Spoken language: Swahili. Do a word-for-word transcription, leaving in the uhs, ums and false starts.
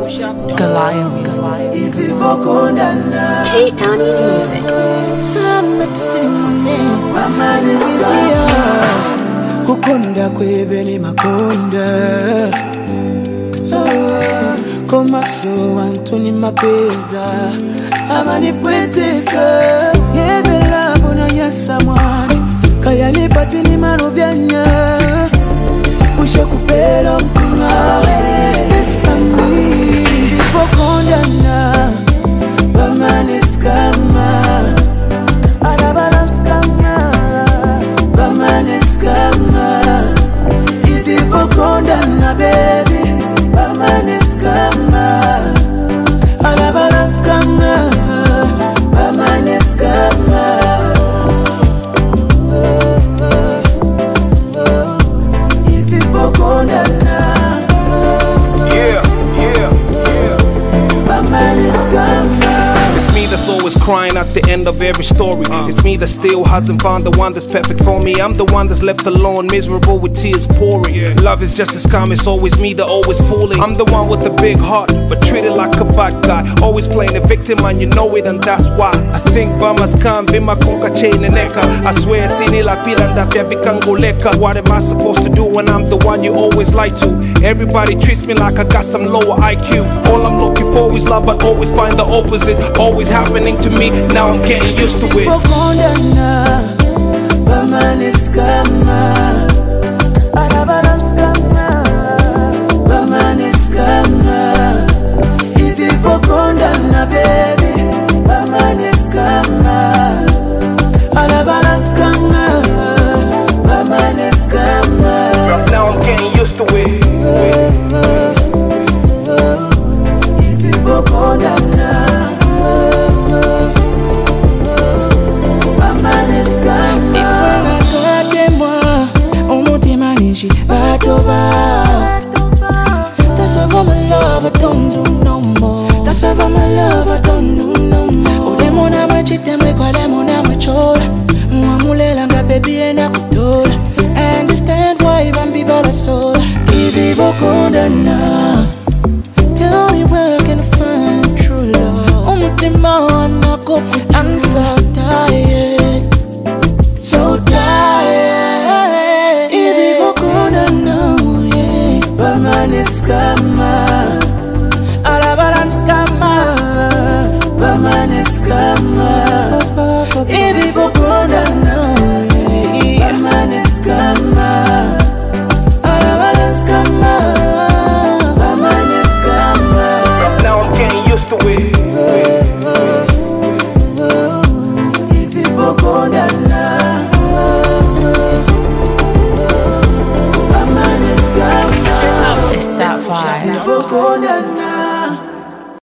Goliath Music. K Annie Music. Kukonda kwebeni makonda Komaso Antoni mapeza Amani pweteka Yebe labo na yasamwani Kaya nipati ni marovyanya Ushe kupera mtima Nesami Ndipokonda na Bamane skama Alabala skama Bamane skama Ndipokonda na baby Bamane skama Alabala skama Bamane skama Yeah, yeah, yeah. It's me that's always crying at the end of every story. uh. It's me that still hasn't found the one that's perfect for me. I'm the one that's left alone, miserable with tears pouring. yeah. Love is just a scam, it's always me that always fooling. I'm the one with the big heart, but treated like a bad guy. Always playing the victim and you know it, and that's why I think vama scam, vima konka chain and eka. I swear sini la piranda vya vikangoleka. What am I supposed to do when I'm the one you always lie to? Everybody treats me like I got some lower I Q. All I'm looking for is love, but always find the opposite. Always happening to me, now I'm getting used to it. Bamane skama Alabala skama Bamane skama Hivi vokonda na baby Bamane skama Alabala skama Bamane skama Now I'm getting used to it. Hivi vokonda na That's why my love I don't do no more. That's why my love I don't do no more. Ule mona machite mwekwa le mona machola Mwamulela nga baby ena kutola. I understand why bambi bala sola. Ivi vokonda na tell me where can I find true love. Umutima wanako I'm so tired, so tired. Ivi vokonda na Bamane skama Alabala skama Bamane skama Ivi vokonda na Bamane skama Alabala skama Bamane skama Now I'm getting used to it. Ivi vokonda na It's that vibe. Vokonda na